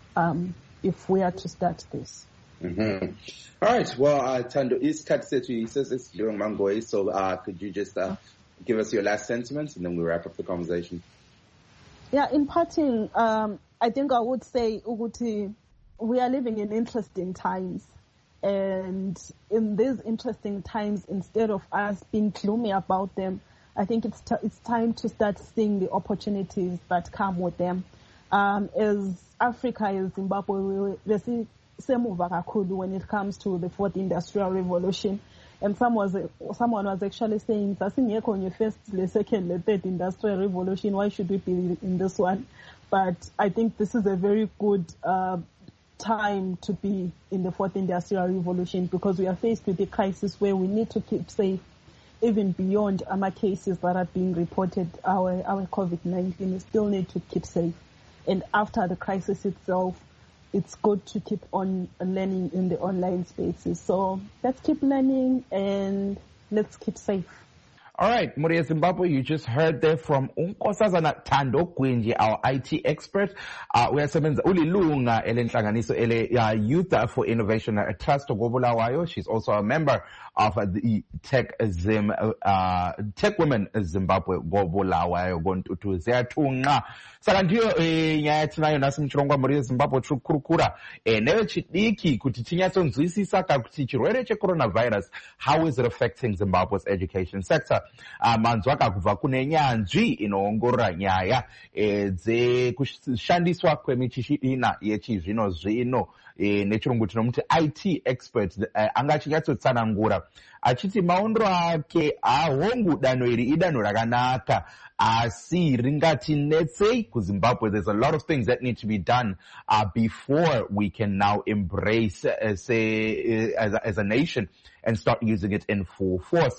if we are to start this. Mm-hmm. All right. Well, Thando, it's during Mangoy, so could you just give us your last sentiments and then we'll wrap up the conversation? Yeah, in parting, I think I would say ukuthi we are living in interesting times. And in these interesting times, instead of us being gloomy about them, I think it's time to start seeing the opportunities that come with them. As Africa, as Zimbabwe, we see semuva kakhulu when it comes to the fourth industrial revolution. And someone was actually saying, "Sasingekho on your first, the second, the third industrial revolution. Why should we be in this one?" But I think this is a very good time to be in the fourth industrial revolution, because we are faced with a crisis where we need to keep safe, even beyond our cases that are being reported. Our COVID-19, we still need to keep safe. And after the crisis itself, it's good to keep on learning in the online spaces. So let's keep learning and let's keep safe. All right, Muria Zimbabwe, you just heard there from Unkosazana Thando Gwinji, our IT expert. We are sebenza ulilunga elenhlanganiso ele Youth for Innovation Trust Gobulawayo. She's also a member of the Tech Women Zimbabwe Gobulawayo Gontutu Zeatunga. Salandiyo nyathi nayo nasimchirongwa Muria Zimbabwe trukurukura neve chidiki kuti tinyatsonzwisisa kuti chirwere coronavirus, how is it affecting Zimbabwe's education sector? Manzwa akabva kune nyanzvi inoongorora nyaya dzekushandiswa kwemichina yechizvino zvino nechirungu tinomuti IT expert anga achinyatsotsanangura achiti maondro ake ahongu danho iri idanho rakanaka asi ringatinetsei kuZimbabwe. There's a lot of things that need to be done before we can now embrace as a nation and start using it in full force.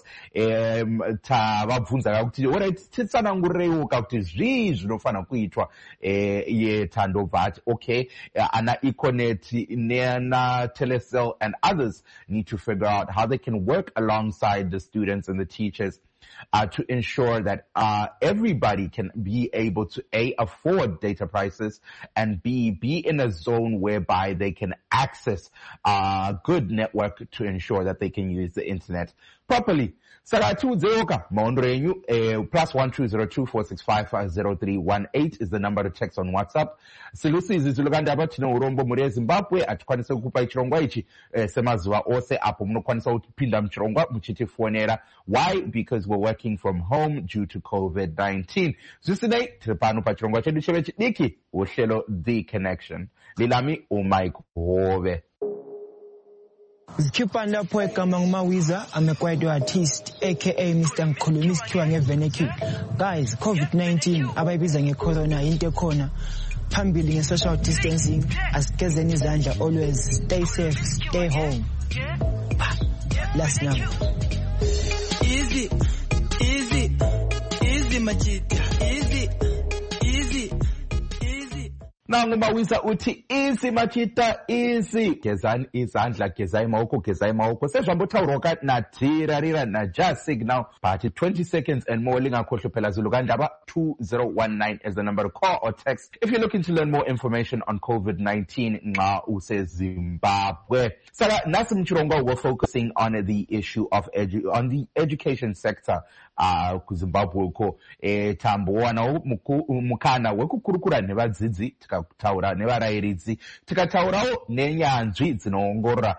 Tavabvunza kuti alright, titsanangureiwoka kuti zvii zvinofana kuitwa Thando vat okay, ana Econet neana Telecel and others need to figure out how they can work alongside the students and the teachers to ensure that everybody can be able to A, afford data prices, and B, be in a zone whereby they can access good network to ensure that they can use the internet properly. Salatu Zeoka, Maondrenyu, +12024650318 is the number to text on WhatsApp. Silusi izizuluganda batino urombo Muria Zimbabwe atikwanisa kukupa ichirongwa ichi semazuwa ose apo munokwanisa kupinda mchirongwa muchitifonera. Why? Because we're working from home due to COVID-19. Zvisinei tiripano pachirongwa chedu cheve chidiki uhlelo The Connection. Lilami uMike Hove. Zikhipanda lapho egama nguMawiza, I'm a kwaito artist aka Mr. Ngikhuluma isikhiwa ngeVenecue. Guys, COVID-19 abayibiza ngecorona into ekhona. Phambili nge-social distancing, asigezeni izandla always, stay safe, stay home. Last night. Easy machita, easy. Nangu Mawiza uthi easy machita easy. Gezani izandla, gezai maoko. Sezvambotauroka natirarira na just signal. But 20 seconds and more lingakhohlwa phela Zulu kandaba 2019 as the number to call or text if you're looking to learn more information on COVID-19 nxa useZimbabwe. Saka nasi mchirongo we're focusing on the issue of on the education sector kuZimbabwe uko tambo wana mukana wekukurukura nevadzidzi tikataura nevarairidzi tikataurawo nenyanzvi dzinoongorora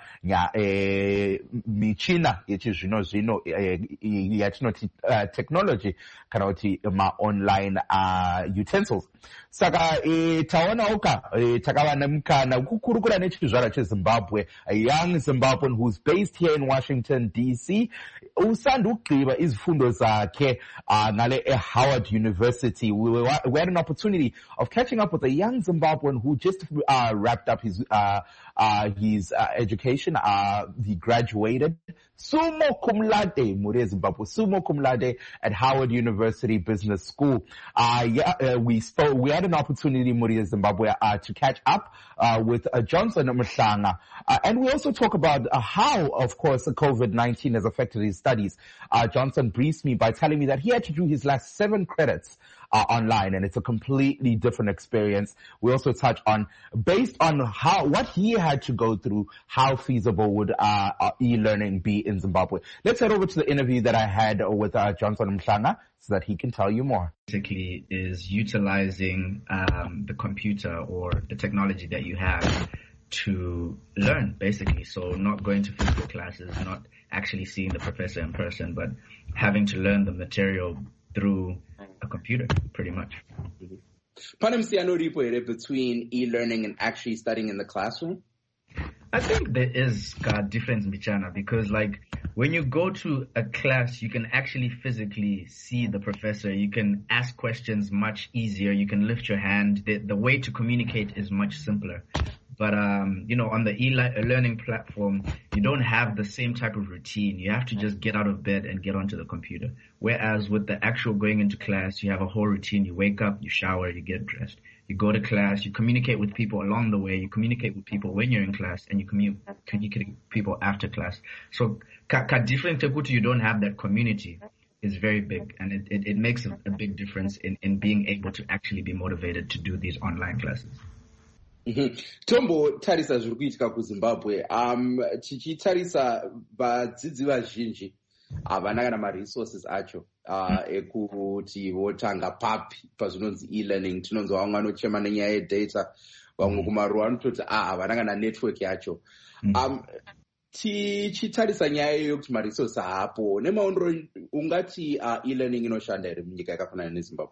michina yechizvino zvino yatinoti technology kana kuti ma-online utensils. Saka taonawo takava nemukana wekukurukura nechizvara cheZimbabwe, a young Zimbabwean who's based here in Washington DC, usandugqiba izifundo zakhe ngale eHoward University. We had an opportunity of catching up with a young Zimbabwean who just wrapped up his education. He graduated summa cum laude, Muri Zimbabwe, summa cum laude at Howard University Business School. We had an opportunity, Muri Zimbabwe, to catch up with Johnson Mhlanga. And we also talk about how, of course, COVID-19 has affected his studies. Johnson briefed me by telling me that he had to do his last 7 credits online, and it's a completely different experience. We also touch on, based on what he had to go through, how feasible would e-learning be in Zimbabwe. Let's head over to the interview that I had with Johnson Mhlanga so that he can tell you more. Basically is utilizing the computer or the technology that you have to learn, basically. So not going to physical classes, not actually seeing the professor in person, but having to learn the material through a computer, pretty much. Between e-learning and actually studying in the classroom? I think there is a difference, Michana, because like when you go to a class, you can actually physically see the professor. You can ask questions much easier. You can lift your hand. The way to communicate is much simpler. But, on the e-learning platform, you don't have the same type of routine. You have to just get out of bed and get onto the computer. Whereas with the actual going into class, you have a whole routine. You wake up, you shower, you get dressed. You go to class, you communicate with people along the way. You communicate with people when you're in class, and you communicate with people after class. So, different you don't have that community is very big, and it makes a big difference in being able to actually be motivated to do these online classes. Tombo tarisa zviri kuitika kuZimbabwe, tichitarisa vadzidzi vazhinji havana kana ma-resources acho ekuti votanga papi pazvinonzi e-learning. Tinonzwa vamwe vanochema nenyaya yedata, vamwe kumaruwa vanototi havana kana network yacho. Tichitarisa nyaya yokuti ma-resources haapo, nemaondero ungati e-learning inoshanda here munyika yakafanana neZimbabwe?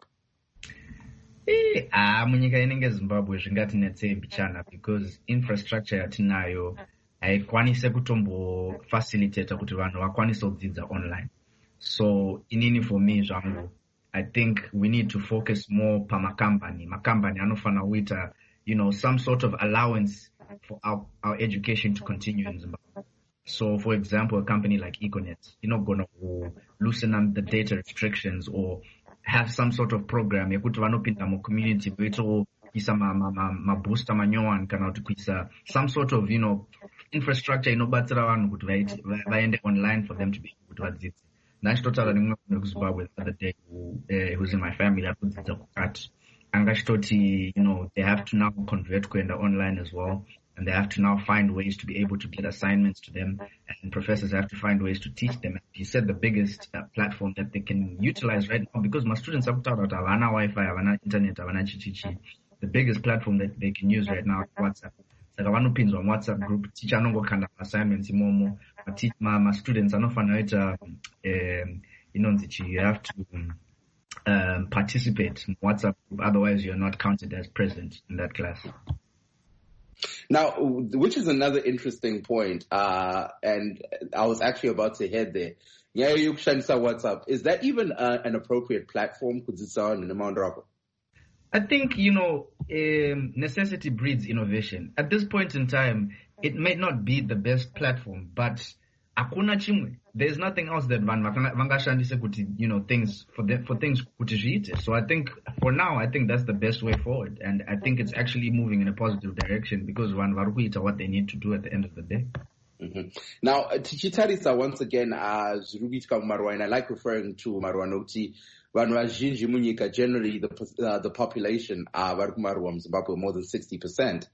Munyika inenge Zimbabwe zvingati netsembichana, because infrastructure yatinayo haikwanise kutombo facilitate kuti vanhu vakwanise kudzidza online. So inini for me zvangu, I think we need to focus more pamakambani. Makambani anofana kuita, some sort of allowance for our education to continue in Zimbabwe. So for example, a company like Econet, going to loosen up the data restrictions or have some sort of program yekuti vanopinda mu community veito isa mabooster manyowan kana kuti kuisa some sort of infrastructure inobatsira vanhu kuti vaende online for them to be able to vadzidze. Ndachitotaura nemumwe munhu kuZimbabwe the other day who's in my family akudzidza kukati angachitoti they have to now convert kuenda online as well, and they have to now find ways to be able to get assignments to them, and professors have to find ways to teach them. He said the biggest platform that they can utilize right now, because my students have taught havana Wi-Fi, havana internet, havana chichichi, the biggest platform that they can use right now is WhatsApp. Saka vanopinzwa WhatsApp group, teacher anongokanda assignments imomo, my students anofana ita you have to participate in WhatsApp group, otherwise you're not counted as present in that class. Now, which is another interesting point, and I was actually about to head there. Yeah, you kushandisa WhatsApp. Is that even an appropriate platform? I think, necessity breeds innovation. At this point in time, it may not be the best platform, but akuna chimwe. There's nothing else that vangashandise kuti, things for things kuti zviite. So I think for now, I think that's the best way forward, and I think it's actually moving in a positive direction because vanhu vari kuita what they need to do at the end of the day. Mm-hmm. Now, tichitarisa once again, zviri kuitika mumaruwa, and I like referring to maruwa nokuti vanhu vazhinji munyika, generally the population vari kumaruwa muZimbabwe more than 60%.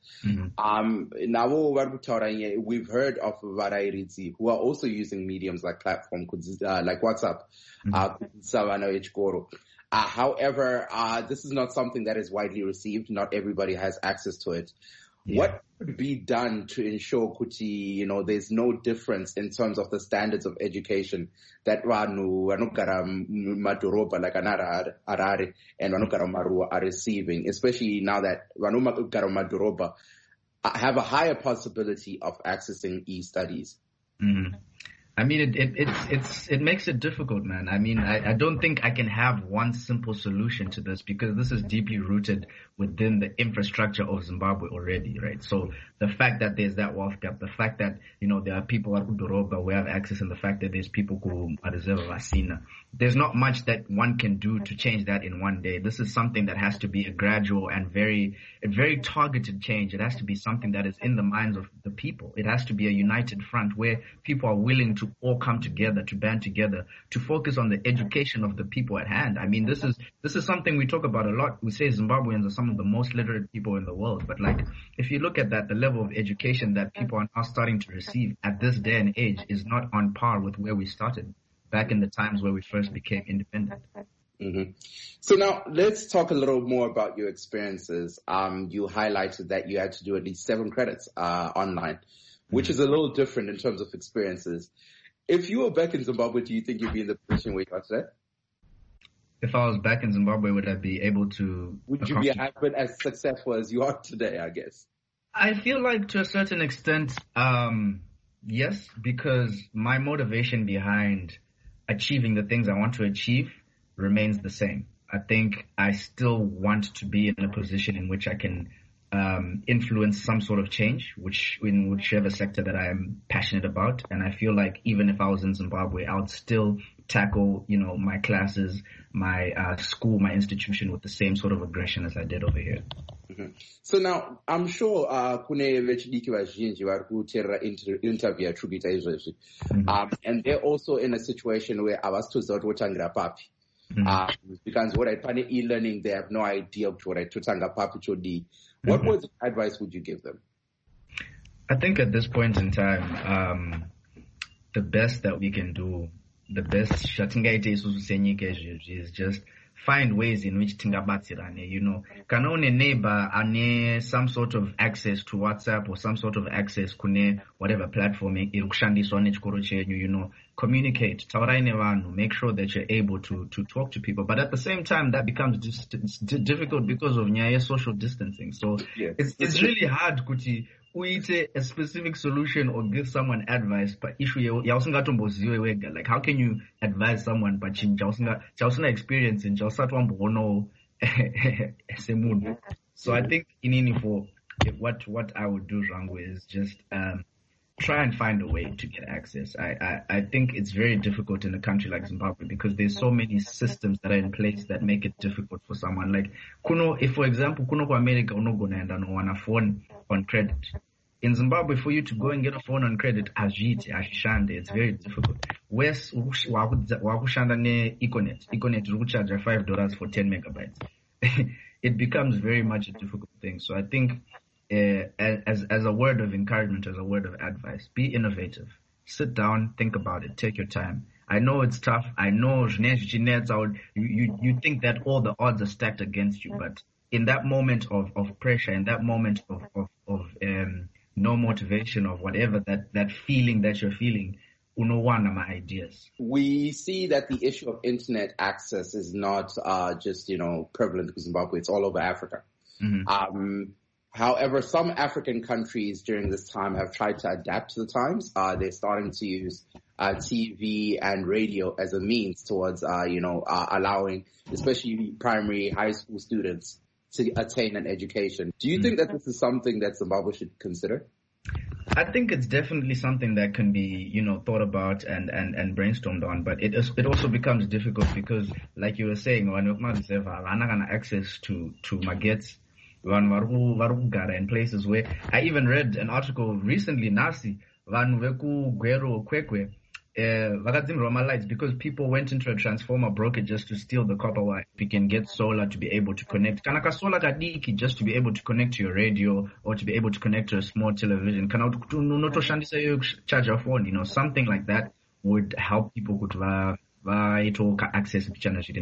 Navo vari kutaura, we've heard of varairidzi who are also using mediums like platform, like WhatsApp, kudzidzisa vana vechikoro. However, this is not something that is widely received. Not everybody has access to it. Yeah. What could be done to ensure kuti, there's no difference in terms of the standards of education that vanhu vanogara madhorobha like Harare and vanogara maruwa are receiving, especially now that vanhu vanogara madhorobha have a higher possibility of accessing e-studies? Mm-hmm. I mean, it makes it difficult, man. I mean, I don't think I can have one simple solution to this because this is deeply rooted within the infrastructure of Zimbabwe already, right? So the fact that there's that wealth gap, the fact that, there are people at Udoroba who have access, and the fact that there's people who are Vasina, there's not much that one can do to change that in one day. This is something that has to be a gradual and very targeted change. It has to be something that is in the minds of the people. It has to be a united front where people are willing to all come together, to band together, to focus on the education of the people at hand. I mean, this is something we talk about a lot. We say Zimbabweans are some of the most literate people in the world, but if you look at that, the level of education that people are now starting to receive at this day and age is not on par with where we started back in the times where we first became independent. Mm-hmm. So now let's talk a little more about your experiences. You highlighted that you had to do at least 7 credits online, which is a little different in terms of experiences. If you were back in Zimbabwe, do you think you'd be in the position where you are today? If I was back in Zimbabwe, would I be able to... Would you have been as successful as you are today, I guess? I feel like to a certain extent, yes, because my motivation behind achieving the things I want to achieve remains the same. I think I still want to be in a position in which I can influence some sort of change, in whichever sector that I am passionate about. And I feel like even if I was in Zimbabwe, I would still tackle, my classes, my school, my institution with the same sort of aggression as I did over here. Mm-hmm. So now, I'm sure kune vechidiki vazhinji vari kuteerera interview yatiri kuita izvezvi, and they're also in a situation where havasitoziva kuti votangira papi. Because pane e-learning, they have no idea kuti totanga papi chodii. What words of advice would you give them? I think at this point in time, the best that we can do, the best shatingaite isusu senyika izvezvi is just find ways in which tingabatsirane, Kana une neighbor ane some sort of access to WhatsApp or some sort of access kune whatever platform iri kushandiswa nechikoro chenyu, communicate, taurai nevanhu, make sure that you're able to talk to people. But at the same time, that becomes difficult because of nyaya social distancing. So yeah. It's really hard kuti uite a specific solution or give someone advice, but issue yausingatomboziwe wega. Like, how can you advise someone but chausina experience in chausatwambono semunhu? So I think for what I would do, Rangwe, is just try and find a way to get access. I think it's very difficult in a country like Zimbabwe because there's so many systems that are in place that make it difficult for someone. Like, if for example, kuno ku America unogonaenda nowana phone on credit. In Zimbabwe, for you to go and get a phone on credit, it's very difficult. Wes wakushanda ne Econet will charge $5 for 10 megabytes. It becomes very much a difficult thing. So I think as a word of encouragement, as a word of advice, be innovative. Sit down, think about it, take your time. I know it's tough. I know you think that all the odds are stacked against you, but in that moment of pressure, in that moment of no motivation, of whatever that feeling that you're feeling, one of my ideas. We see that the issue of internet access is not just prevalent in Zimbabwe; it's all over Africa. Mm-hmm. However, some African countries during this time have tried to adapt to the times. They're starting to use TV and radio as a means towards, allowing, especially primary, high school students to attain an education. Do you think that this is something that Zimbabwe should consider? I think it's definitely something that can be, thought about and brainstormed on, but it also becomes difficult because, like you were saying, when you have access to magets, in places where I even read an article recently, Nasi, lights because people went into a transformer, broke it just to steal the copper wire. You can get solar to be able to connect. Kanaka solar kadiki just to be able to connect to your radio or to be able to connect to a small television. Charge your phone, something like that would help people access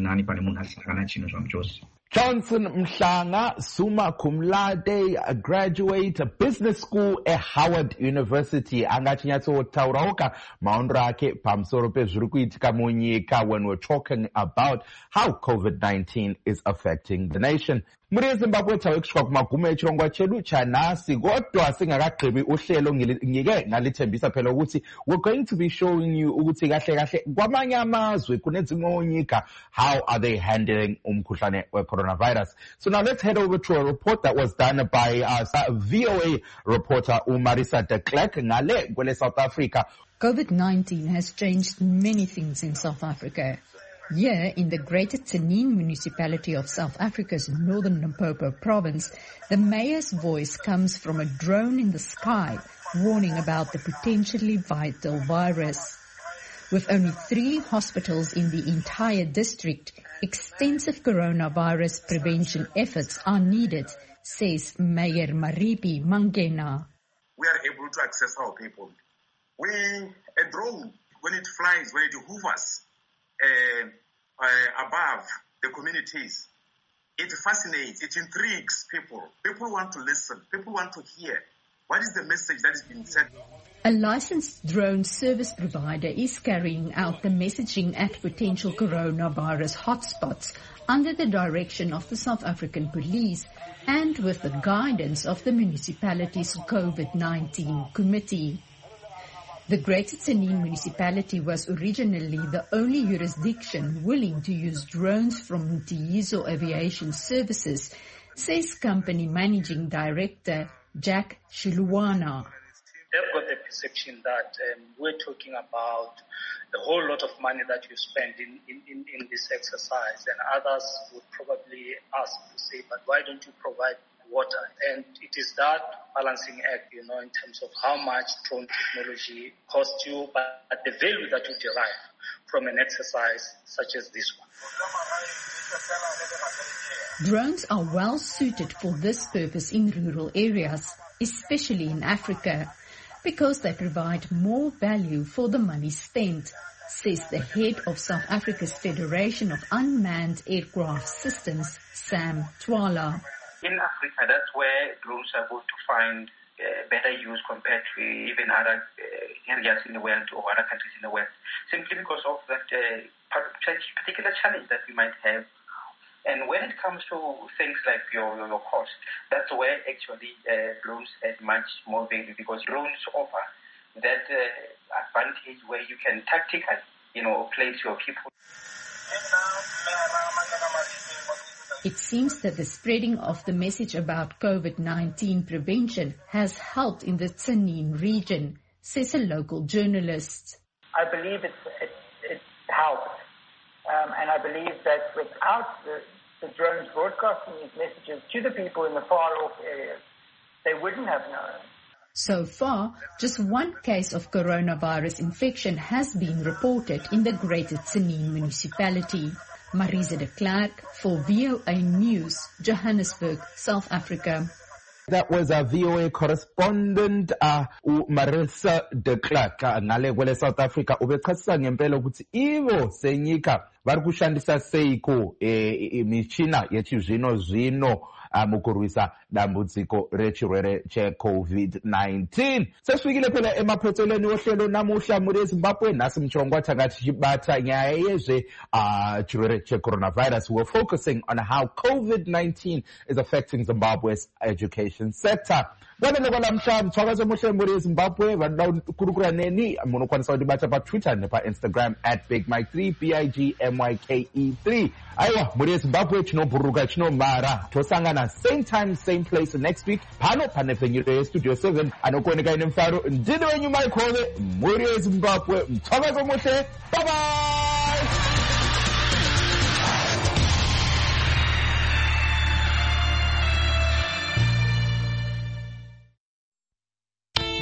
Johnson Mhlanga, summa cum laude, a graduate, a business school at Howard University. Angachinyato taurauka maondrake pamsoro pe zrukuitika munyika when we're talking about how COVID-19 is affecting the nation. Muri Zimbabwe tawekishwa kumagume chirongwa chedu chanasi godwa singakagqibi uhlelo ngike ngalithembisa phela ukuthi we're going to be showing you ukuthi kahle kahle kwamanye amazwe kunezimwe onyika how are they handling umkhuhlane we-coronavirus. So now let's head over to a report that was done by VOA reporter Marisa de Klerk ngale kwele South Africa. COVID-19 has changed many things in South Africa. Here, in the Greater Tsenin municipality of South Africa's northern Limpopo province, the mayor's voice comes from a drone in the sky, warning about the potentially vital virus. With only 3 hospitals in the entire district, extensive coronavirus prevention efforts are needed, says Mayor Maripi Mangena. We are able to access our people. A drone, when it flies, when it hovers, above the communities, it fascinates, it intrigues people. People want to listen. People want to hear. What is the message that is being said? A licensed drone service provider is carrying out the messaging at potential coronavirus hotspots under the direction of the South African Police and with the guidance of the municipality's COVID-19 committee. The Greater Tsenin municipality was originally the only jurisdiction willing to use drones from Mtiyizo Aviation Services, says company managing director Jack Shiluana. They've got the perception that we're talking about a whole lot of money that you spend in this exercise, and others would probably ask to say, but why don't you provide water? And it is that balancing act, in terms of how much drone technology costs you, but the value that you derive from an exercise such as this one. Drones are well suited for this purpose in rural areas, especially in Africa, because they provide more value for the money spent, says the head of South Africa's Federation of Unmanned Aircraft Systems, Sam Twala. In Africa, that's where drones are going to find better use compared to even other areas in the world or other countries in the West, simply because of that particular challenge that we might have. And when it comes to things like your cost, that's where actually drones add much more value, because drones offer that advantage where you can tactically, place your people. It seems that the spreading of the message about COVID-19 prevention has helped in the Tsenin region, says a local journalist. I believe it helped. And I believe that without the drones broadcasting these messages to the people in the far-off areas, they wouldn't have known. So far, just 1 case of coronavirus infection has been reported in the Greater Tsenin municipality. Marisa de Klerk for VOA News, Johannesburg, South Africa. That was our VOA correspondent Marisa de Klerk ngale kwele South Africa. Ubechasisa ngempela ukuthi ivo senyika vari kushandisa seiko michina yechizvino mukurwisa dambudziko rechirwere che-COVID-19. Sesvikile phela emaphethelweni ohlelo namuhla muri eZimbabwe nasi mchongwa tanga tichibata nyaya yezve chirwere che-coronavirus. We're focusing on how COVID-19 is affecting Zimbabwe's education sector. Kwanele kwalamhla mthwakazo omuhle muri eZimbabwe vanokurukura neni munokwanisa kutibata paTwitter nepaInstagram @BigMike3 BIGMYKE3. Aiwa muri eZimbabwe chinobhururuka chinomara tosangana same time same place next week pano panefenyuro yestudio 7 anokuoneka ine mfaro ndini wenyu Mike Hove muri eZimbabwe mthwakazo omuhle. Bye bye.